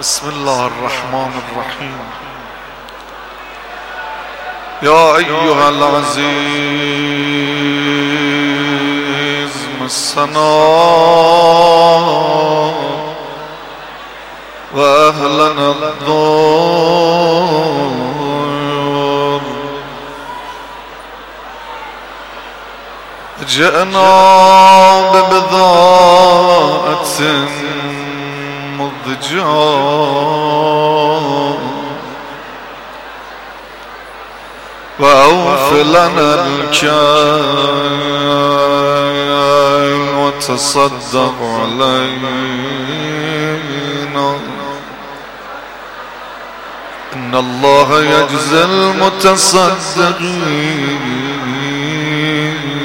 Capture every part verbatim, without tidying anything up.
بسم الله الرحمن الرحيم. يا أيها العزيز مسنا وأهلنا الضر، جئنا ببضاعة مضجاة وأوف لنا الكيل وتصدق علينا، إن الله يجزي المتصدقين.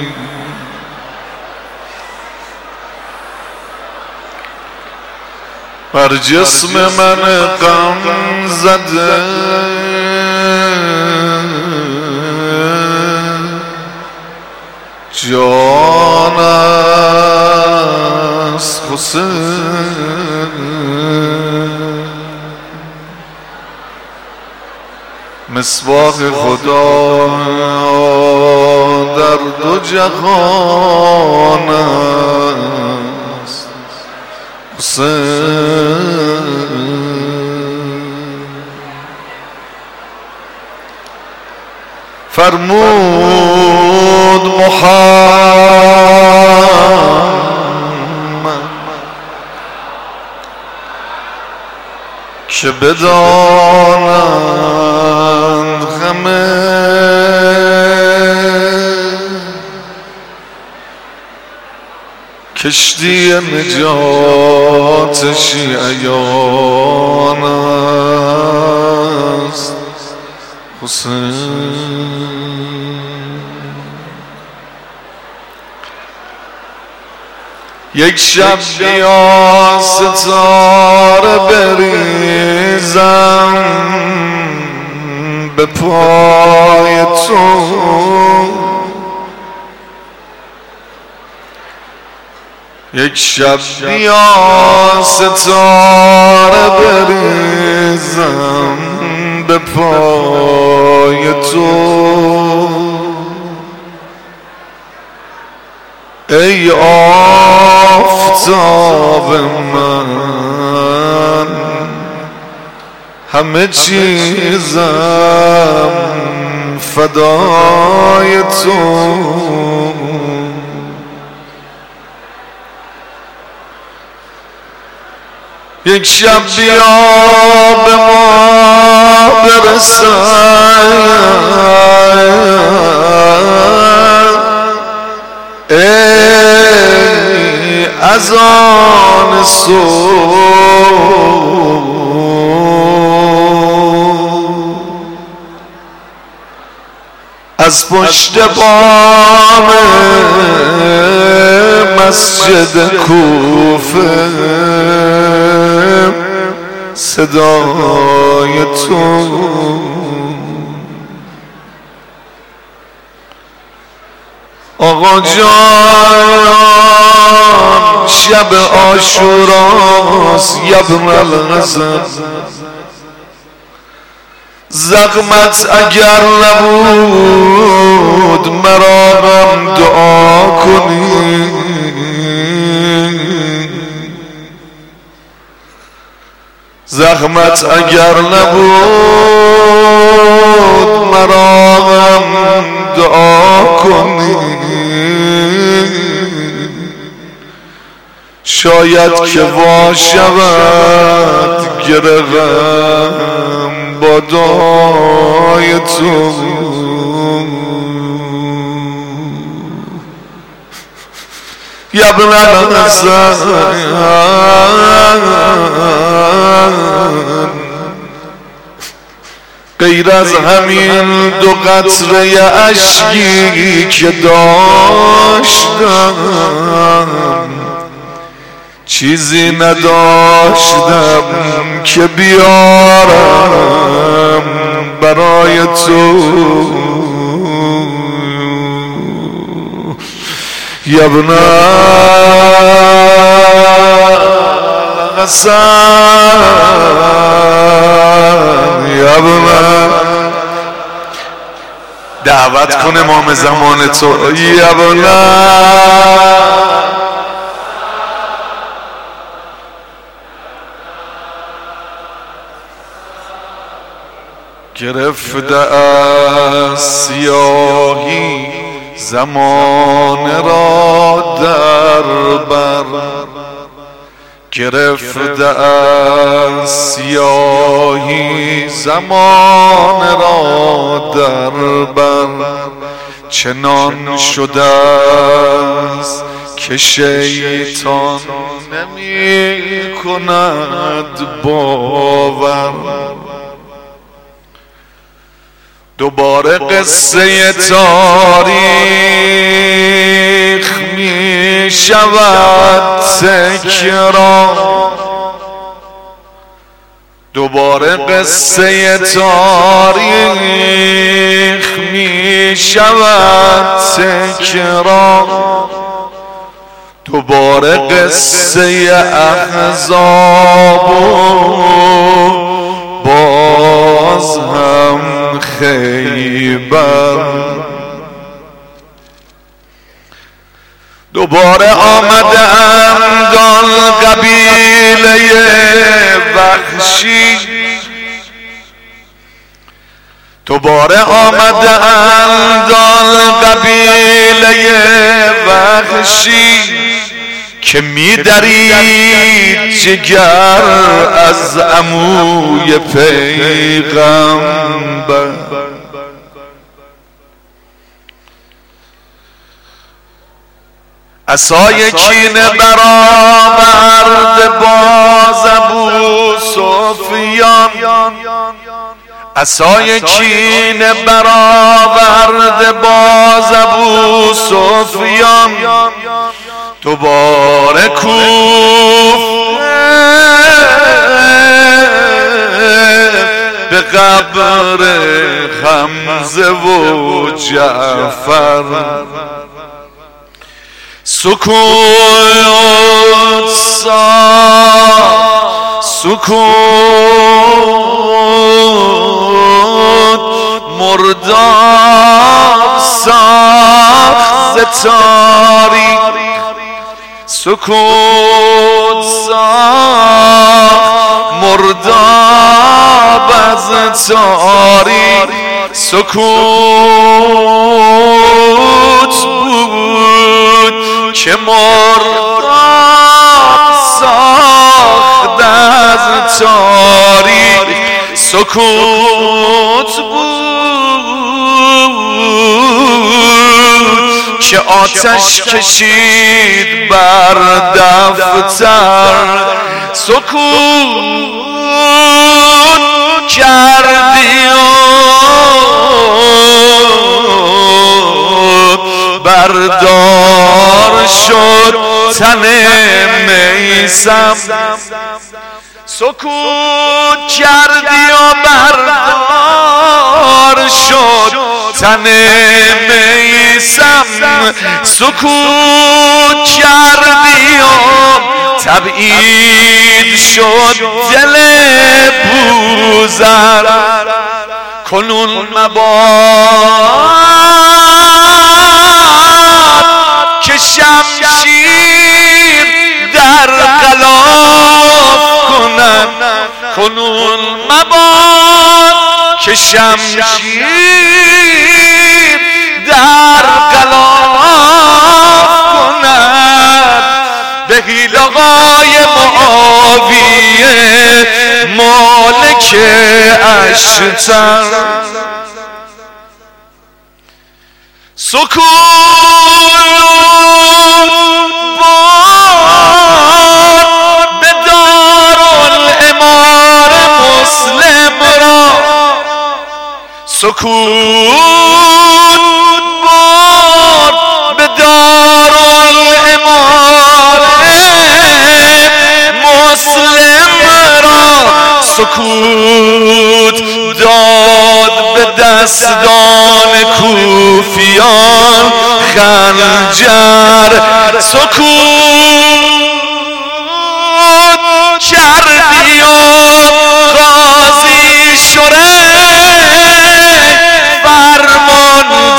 بر جسم من غم زده جان است حسین، مصباح خدا در دو جهان است حسین. فرمود محمد که بدانند همه کشتی نجات شیعیان است حسین. یک شب بیا ستاره بریزم به پای تو، یک شب بیا ستاره بریزم به پای تو، ای آفتاب من همه چیزم فدای تو، یک شب بیا به ما برسد ای اذان صبح، از پشت بام مسجد کوفه صدای تو، آقا جان شب عاشوراست یبن الحسن، زخمت اگر نبود مرا غم دعا کنی، زخمت اگر نبود مرا غم دعا کنی، شاید که وا شود گره غم با دعای تو، یا ابن الحسن غیر از همین دو قطره اشکی که داشتم چیزی نداشتم که بیارم برای تو، یا ابن الحسن دعوت کن امام زمان تو یا بلا گرفته از سیاهی زمان را در بر گرفته از سیاهی زمان را در بر چنان شده است که شیطان نمی کند باور دوباره قصه تاریخ می شود تکرار دوباره قصه تاریخ می شود تکرار دوباره قصه احزاب باز هم خیبر دوباره آمده اندان قبیله وحشی دوباره آمده اندان قبیله وحشی که می درید جگر از عموی پیغمبر عصای کینه برآورد باز ابو سفیان عصای کینه برآورد باز ابو سفیان دوباره کوفه به قبر حمزه و جعفر سکوت سا سکوت مرداب ساخت تاری سکوت ساخت مرداب از تاری سکوت بود که مرداب ساخت از تاری سکوت بود که آتش کشید بر دفتر سکوت کردی و بردار شد تن میثم سکوت کردی و بردار شد تن میثم سکوت کردی و تبعید شد دل بوزر کنون مباد که شمشیر در غلاف کنم کنون مباد که شمشیر در غلاف کند به حیله های معاویه مالک اشتر سکوت باد به دارالامام مسلم را سکوت باد به دارالامام مسلم را سکوت داد به دستان کوفیان خنجر سکوت کردی و قاضی شریک فرمان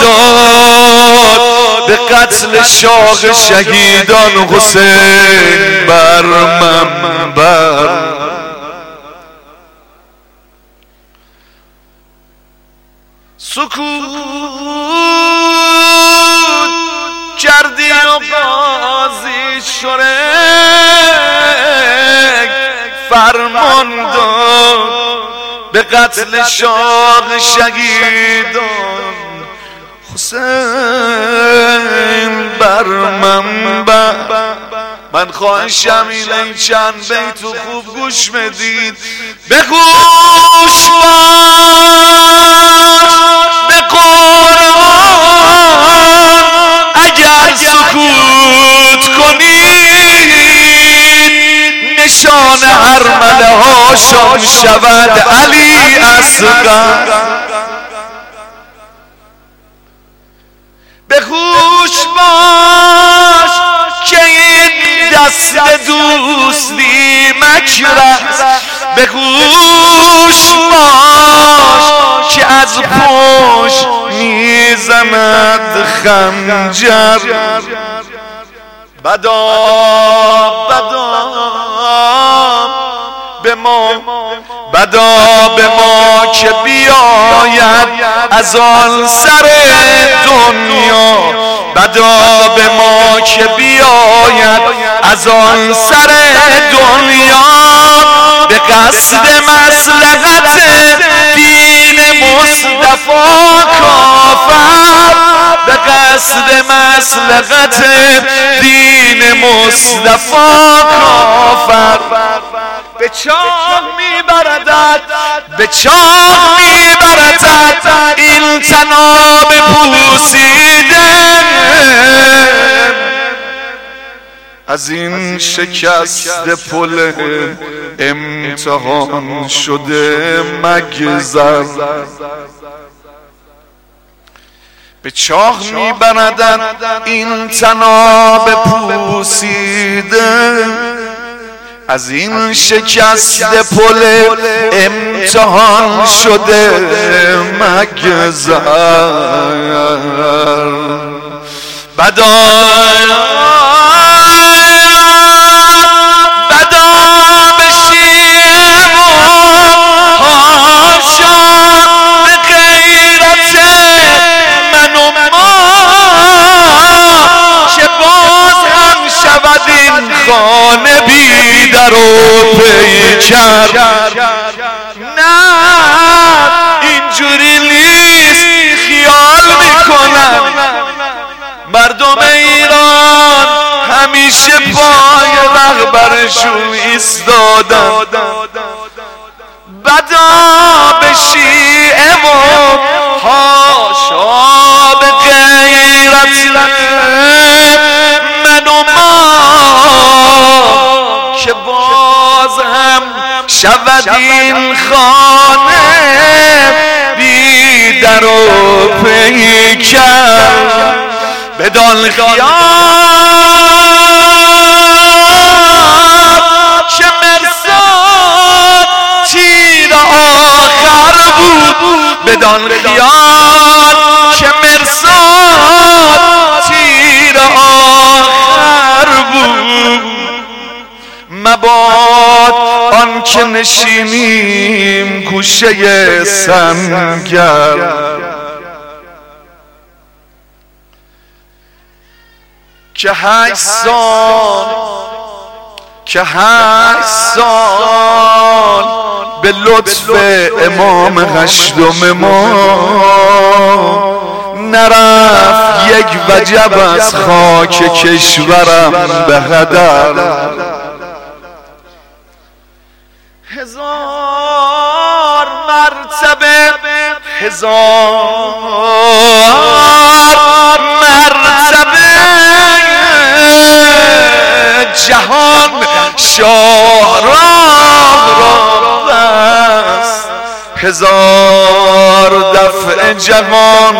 قتل شاه شهیدان حسین بر منبر سکوت کردی و قاضی شرک فرمان داد به قتل شاه شهیدان حسین بر منبر. من خواهشم اینه چند بیت و خوب گوش بدید، به گوش باش به قرآن اگر سکوت کنید نشان ارمله هاشم شود علی اصغر. به گوش باش که این دست دوستی مکر است، به گوش باش که از پشت میزند خنجر. بدا بدا به ما بدا به ما که بیاید از آن سر دنیا، بدا به ما که بیاید از آن سر دنیا به قصد مصلحت دین مصطفی کافر، به قصد مصلحت دین مصطفی کافر. به چاه میبردد به چاه میبردد این طناب پوسیده از این شکست پل امتحان شده مگذر. به چاه میبردد این طناب پوسیده از این شکست پل امتحان شده مگذر. بدا بدا بشیم هاشا به غیرت من و ما که باز هم شود این خانه بی در و پیکر. نه اینجوری نیست خیال میکنم مردم ایران همیشه پای رهبرشون ایستادن. بدا به شیعه و حاشا به غیرت من و ما که باز هم شود این خانه بی در و پیکر. بدان خیال که مرصاد تیر آخر بود، بدان خیال که مرصاد تیر آخر بود. مباد آن که نشینیم گوشه سنگر که هشت سال که هشت سال به لطف امام هشتم ما نرفت یک وجب از خاک کشورم به هدر. هزار مرتبه هزار مرتبه جهان شاهراه را بست، هزار دفع جهان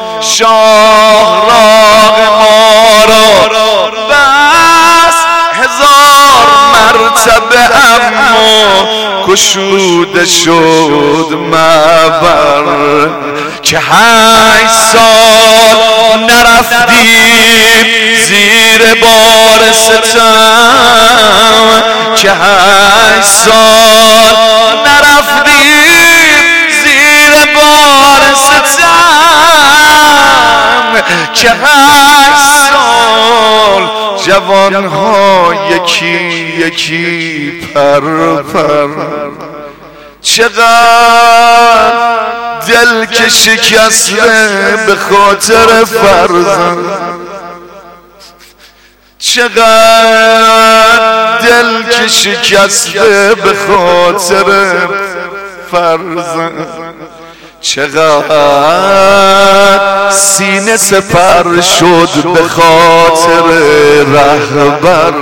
شاهراه ما را بست، هزار مرتبه اما گشوده شد معبر. که هشت سال نرفتیم زیر بار ستم، که هشت سال نرفتیم زیر بار ستم، که هشت سال جوانها یکی یکی پر پر. چقدر دل که شکسته به خاطر فرزند، چقدر دل که شکسته به خاطر فرزند، چقدر سینه سپر شد به خاطر رهبر.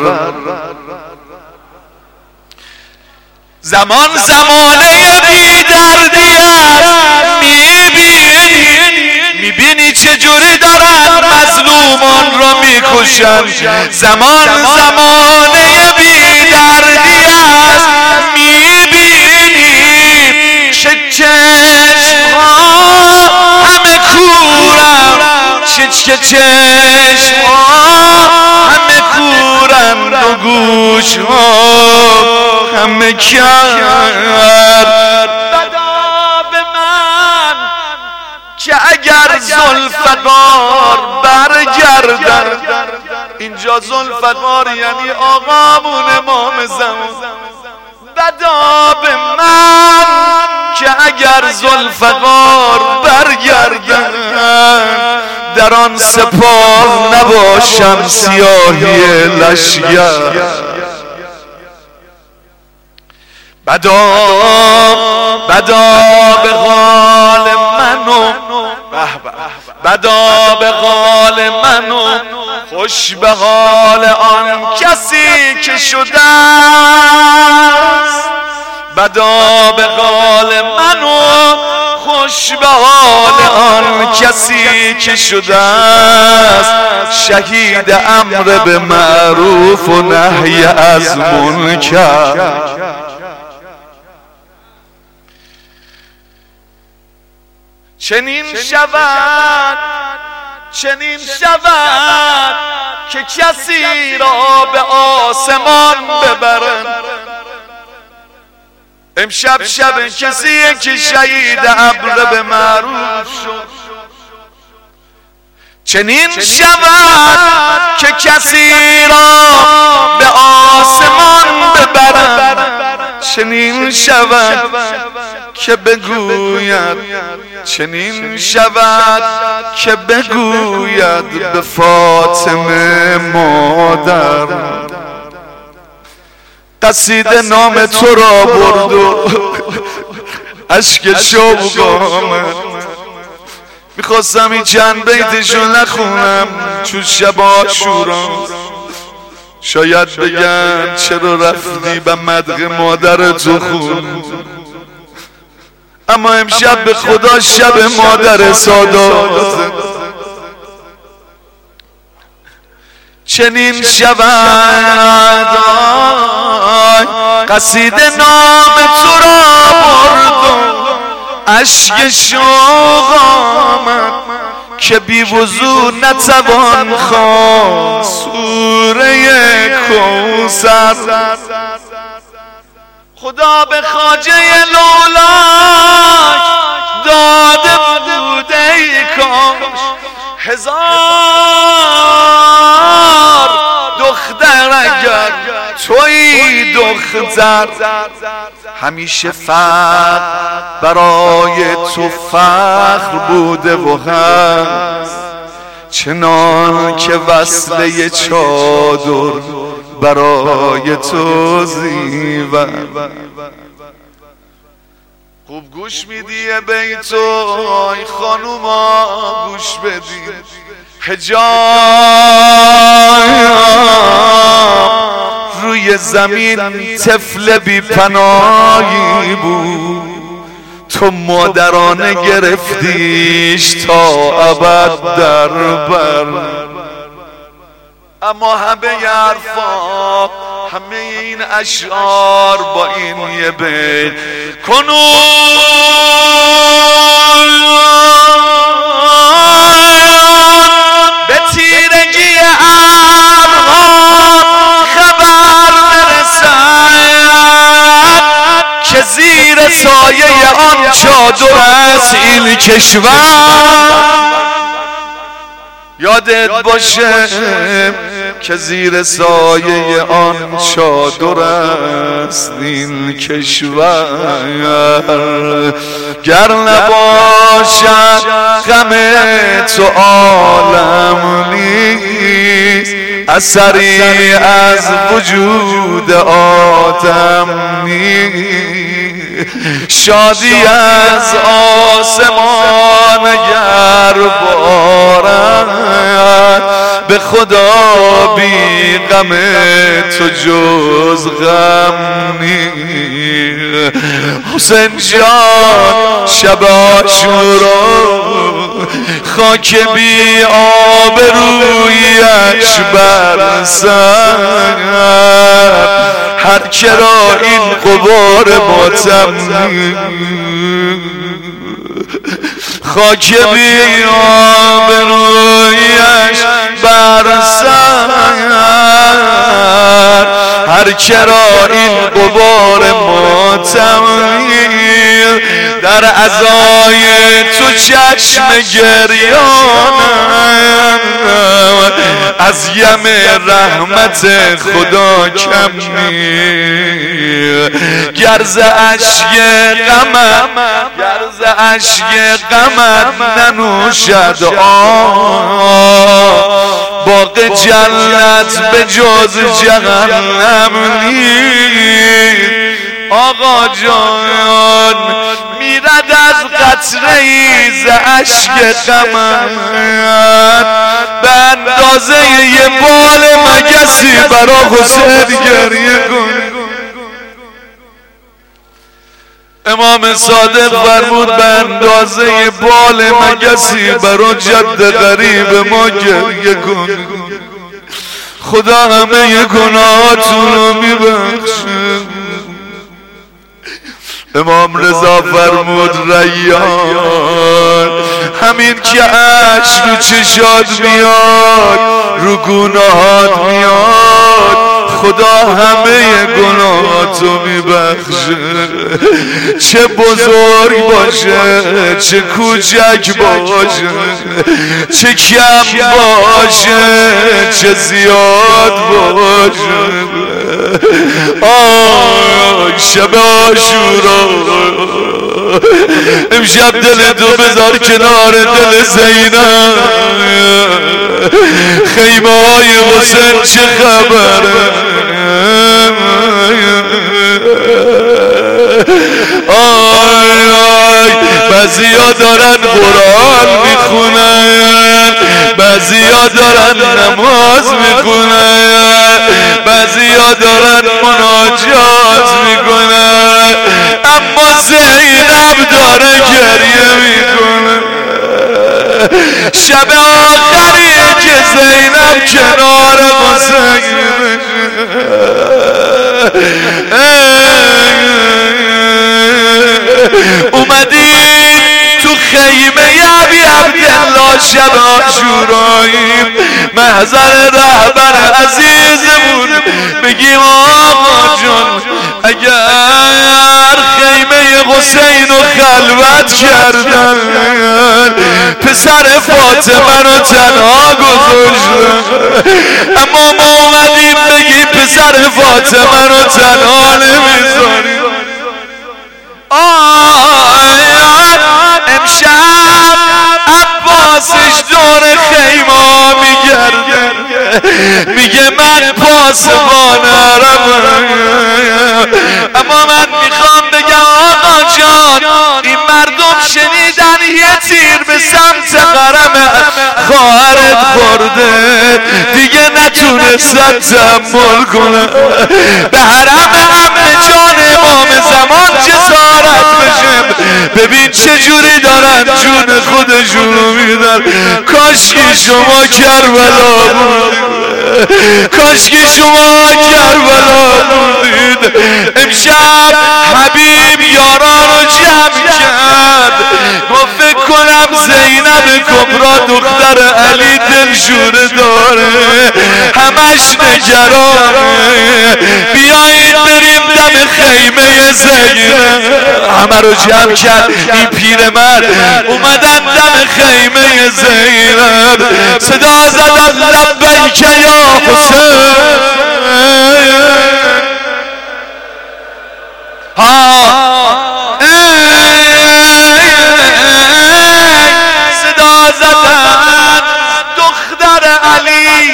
زمان زمانه بی دردی است، میبینی میبینی چجوری دارن مظلومان را میکشن. زمان زمانه بی دردی است، میبینی چه چشمها همه کورن، چه چه چشمها همه کورن و گوشها همه کرد. بدا به من که اگر زلفقار برگردن، اینجا زلفقار یعنی آقامون امام زمان، بدا به من که اگر زلفقار برگردن در آن سپاه نباشم سیاهی لشگر. بدا بدا به حال منو، بدا به حال منو، خوش به حال آن کسی که شده است. بدا به حال منو، خوش به حال آن کسی که شده است. شهید امر به معروف و نهی از منکر. چنین شود چنین شود که کسی را به آسمان ببرند. امشب شب کسی که شهید امر به معروف شد. چنین شود که کسی را به آسمان ببرند. چنین شود که بگوید، چنین شود که بگوید به فاطمه مادر، قصیده نام تو را برد و اشک شوق آمد. میخواستم این چند بیتشو نخونم چون شب عاشورا، شاید بگن چرا رفتی به مدح مادر تو خون، اما امشب به خدا شب مادر سادات. چنین شود قصیده نام تو را برد و اشک شوق آمد، که بی وضو نتوان خواند سوره کوثر. خدا به خواجه لولاک داده بود ای کاش هزار دختر اگر تویی دختر. همیشه فقر برای تو فخر بوده و هست، چنان که وصله چادر برای تو زیور. خوب گوش میدی بیتو ای خانوما، گوش بدی. حجاب روی زمین طفل بی پناهی بود، تو مادرانه گرفتیش تا ابد در بر. اما همه حرفا، همه این اشعار با این یه بیت کنون زیر سایه آن چادر است این کشور. یادت باشه که زیر سایه آن چادر است این کشور. گر نباشد غم تو عالم نیست، اثری از وجود آدم نیست. شادی از آسمان اگر بارد، به خدا بی غم تو جز غم نیست. حسین جان شب عاشورا خاک بی آب رویش بر سر، هر کرا این غبار ماتم خاک بی آب رویش بر سر، هر کرا این غبار ماتم در عزای تو چشم گریانم، از یم رحمت خدا کم نی. گرز اشک غمم گرز اشک غمت ننوشد آب، باغ جنت به جز جهنم نیست. آقا جان میرد از قطره ای ز اشک غمت، به اندازه یه بال مگسی برا حسین گریه کن. امام صادق فرمود به اندازه یه بال مگسی برا جد غریب ما گریه کن. خدا همه گناهاتون رو میبخشه. امام رضا فرمود ریان همین که اشک رو چشات میاد رو گناهات میاد، خدا همه گناهاتو میبخشه. چه بزرگ باشه چه کوچک باشه، چه کم باشه چه زیاد باشه. آه شب عاشورا امشب دل تو بذار کنار دل زینب. خیمه های حسین چه خبره؟ آی آی بعضیا دارن قرآن میخونن، بعضیا دارن نماز میخونن، بعضیا دارن مناجات میکنن، اما زینب داره گریه میکنه. شب آخری که زینب کنار حسین اومدی تو خیمه ابی عبدالله شب عاشورایی، محضر رهبر عزیزمون بگیم آقا جان اگر خیمه حسین رو خلوت کردن پسر فاطمه رو تنها گذاشتن، اما ما اومدیم بگیم پسر فاطمه رو تنها نمیذاریم. آیان امشب عباسش دور خیمه میگرده، میگه من پاسبان عربم، اما من میخوام بگم آقا جان این مردم شنیدن یه تیر به سمت قرم خواهرت خورده، دیگه نتونستن تحمل کنن، به حرم عمه جان امام زمان جسارت بشه. ببین چجوری دارن جون خودشونو میدن. کاشکی شما کربلا بودید، کاشکی شما کربلا بودید. امشب حبیب یارانو جمع کرد، گفت فکر کنم کنم زینب کبرا دختر علی دلشوره داره همش نگرانه بیایید بریم دم خیمه زینب همه رو جمع کرد این پیرمرد اومدن دم خیمه زینب صدا زدن لبیک یا حسین ها صدا زدن دختر علی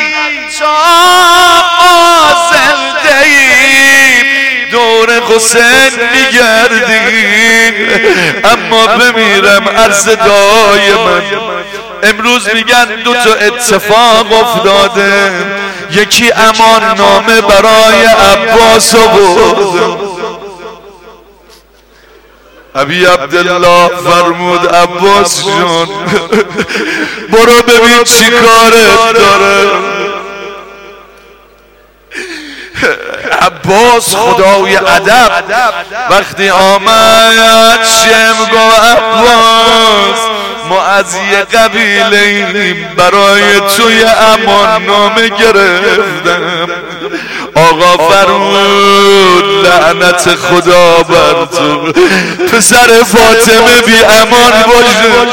تا زنده ایم دور حسین میگردیم اما بمیرم عرض دای من امروز میگن دو تا اتفاق افتاده یکی امان نامه برای عباس آورد ابی عبدالله فرمود عباس جان برو ببین چی کارت داره عباس خدای ادب وقتی آمد شم گو عباس ما از یه قبیله ایم برای توی امان نامه گرفتم آقا فرمود لعنت خدا بر تو پسر فاطمه بی امان باشه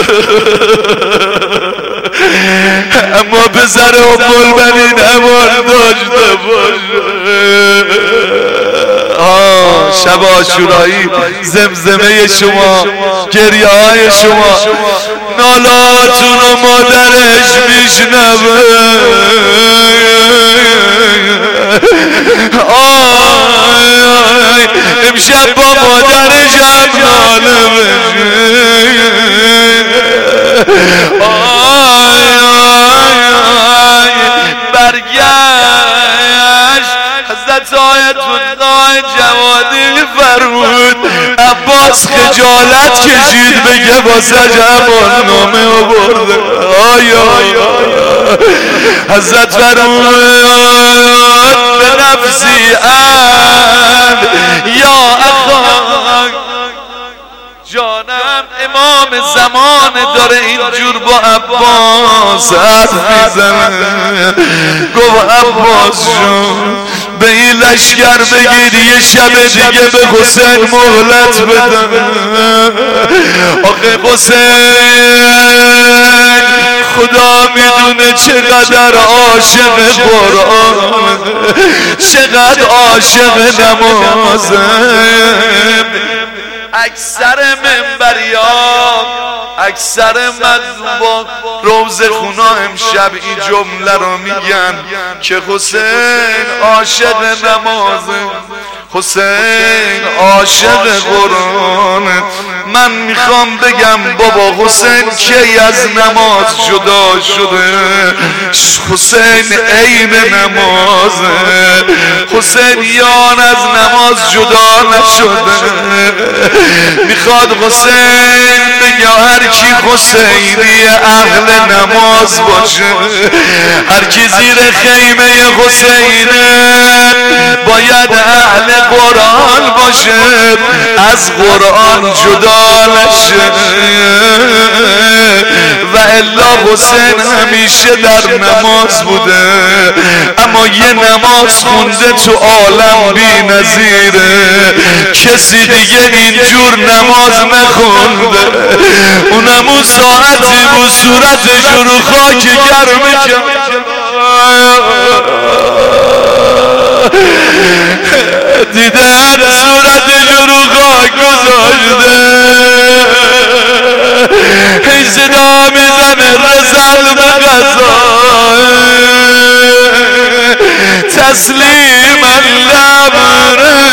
اما پسر ام المؤمنین امان داشته باشه آه شب عاشورایی زمزمه شما گریه های شما نالاتون و مادرش میشنوه آه امشب با مادرش هم ناله بشه برگشت حضرت آیت الله جوادی فرمود عباس خجالت کشید بگه واسه امان نامه آورده آیا حضرت فرمود به نفسی ان یا اخا جانم امام زمان داره اینجور با عباس حرف میزنه گفت عباس جون به این لشکر بگید یه شب دیگه به حسین مهلت بدن آخه حسین خدا میدونه چقدر عاشق قرآن چقدر عاشق نمازه اکثر منبریان اکثر مذهبان روزه خونا امشب این جمله رو میگن که حسین عاشق نمازه حسین عاشق قرآن من میخوام بگم بابا حسین کی از نماز جدا شده حسین عین نمازه حسین یان از نماز جدا نشده میخواد حسین بگه هر کی حسینی اهل نماز باشه هر کی زیر خیمه حسینه باید اهل قرآن باشه از قرآن جدا نشه و الا حسین همیشه در نماز بوده اما یه نماز خونده تو عالم بی نظیره کسی دیگه اینجور نماز نخونده اونم اون ساعتی بود صورتش رو خاک گرمه کرد دیدن صورتش رو خاک گذاشته هی صدا میزنه رسل به قضا تسلیم لبره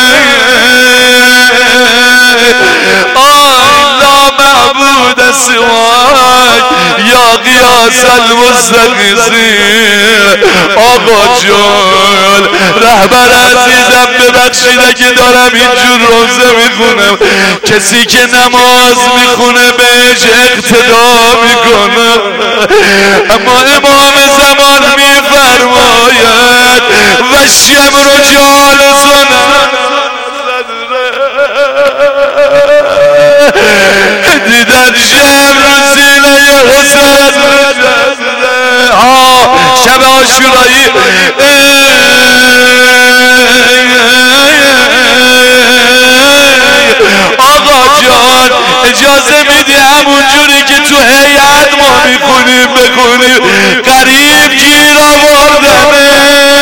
آی لا معبود سواک یا قیاس المستقیسین آقا جان رهبر عزیزم ببخشید اگه دارم اینجور روزه میخونم کسی که نماز میخونه بهش اقتدا میکنه اما امام زمان میفرماید و شمر جالسون دیدن شمر آشورایی آقا جان اجازه میدی همون جوری که تو هیئت ما میخونیم بخونیم قریب گیر آوردمه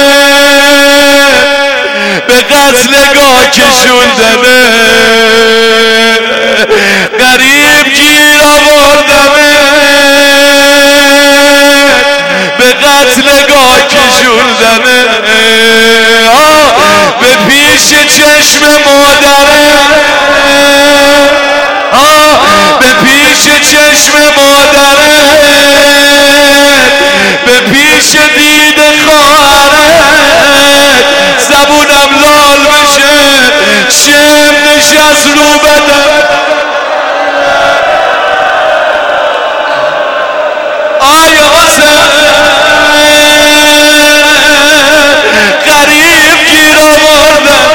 به قتلگاه کشوندمه قریب گیر آوردمه به قتلگاه کشوندمه به پیش چشم مادره به پیش چشم مادره به پیش دید خواهره زبونم لال بشه شم نشست رو بدم آیا حسین غریب گیر آوردم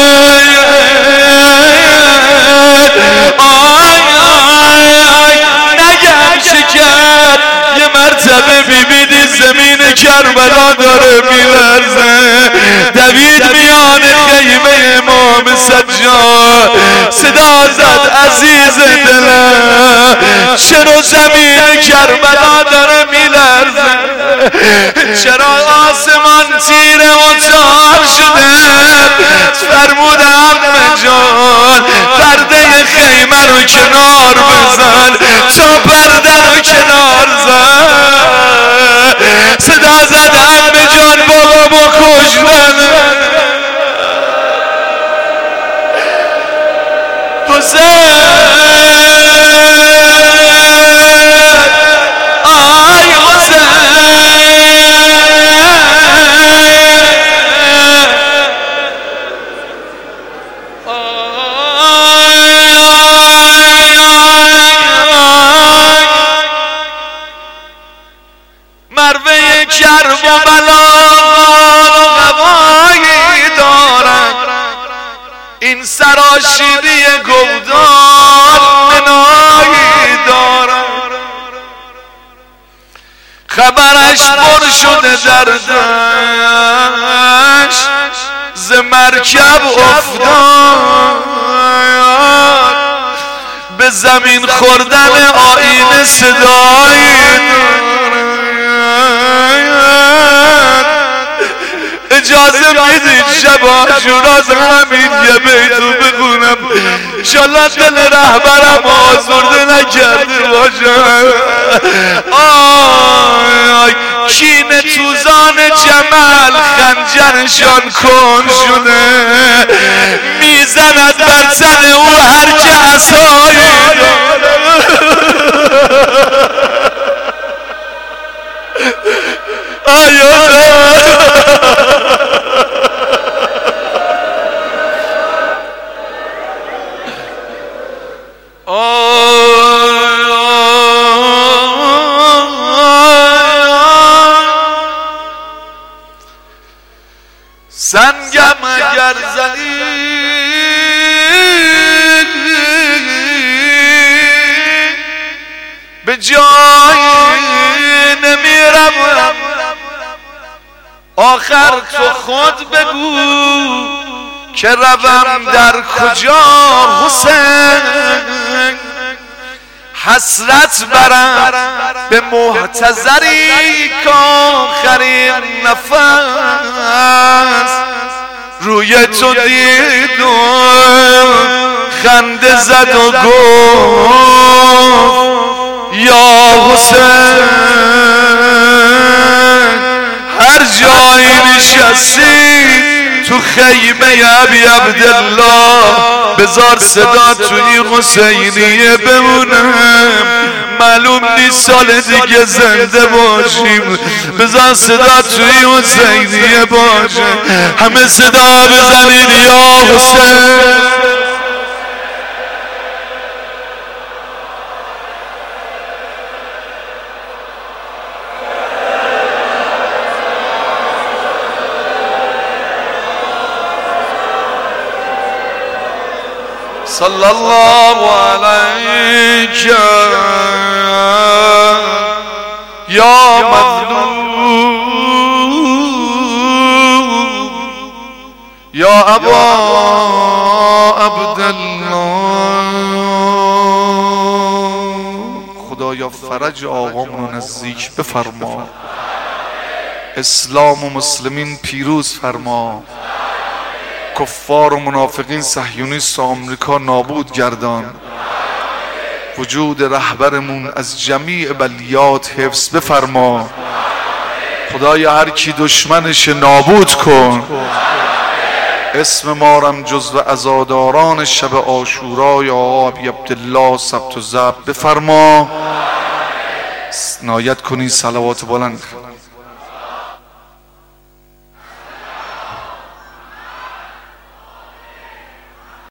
یه مرتبه بیبیدی زمین کربلا داره میلرزه دوید میان خیمه امام سجاد صدا زد عزیز دلم چرا زمین کربلا داره میلرزه چرا آسمان تیره و تار شده فرمودم جان پرده خیمه رو کنار بزن تا پرده رو کنار زن صدا زد عمه جان بابامو کشتن حسین آی حسین مروه کرب و بلا و غوایی دارن این سراشیبی گودال منایی دارن خبرش پر شده دردش ز مرکب افتاد به زمین خوردن آینه صدایی اجازه میدید شب آشورا همین یه بیتو بخونم انشالله دل رهبرم آزرده نکرده باشم آی کینه توزان جمل خنجرشان کن شده میزند بر تن او هر که عصایی آیا سنگم اگر زدی به جایی نمیرم آخر تو خود بگو که روم در کجا حسین حسرت برم به محتضری کآخرین نفس روی تو دید و خنده زد و گفت یا حسین هر جایی نشستی تو خیمه ابی عبدالله بذار صدا توی حسینیه بمونم معلوم نیست سال دیگه زنده باشیم بذار صدا توی حسینیه باشه همه صدا بزنید یا حسین صلی الله علیک یا مظلوم ابا عبدالله خدایا فرج آقامون رو نزدیک بفرما، اسلام و مسلمین پیروز فرما، کفار و منافقین صهیونیست و آمریکا نابود گردان، وجود رهبرمون از جمیع بلیات حفظ بفرما. خدایا هر کی دشمنش نابود کن. اسم مارم جزو عزاداران شب عاشورا یا آبی عبدالله ثبت و ضبط بفرما. نایت کنی صلوات بلند.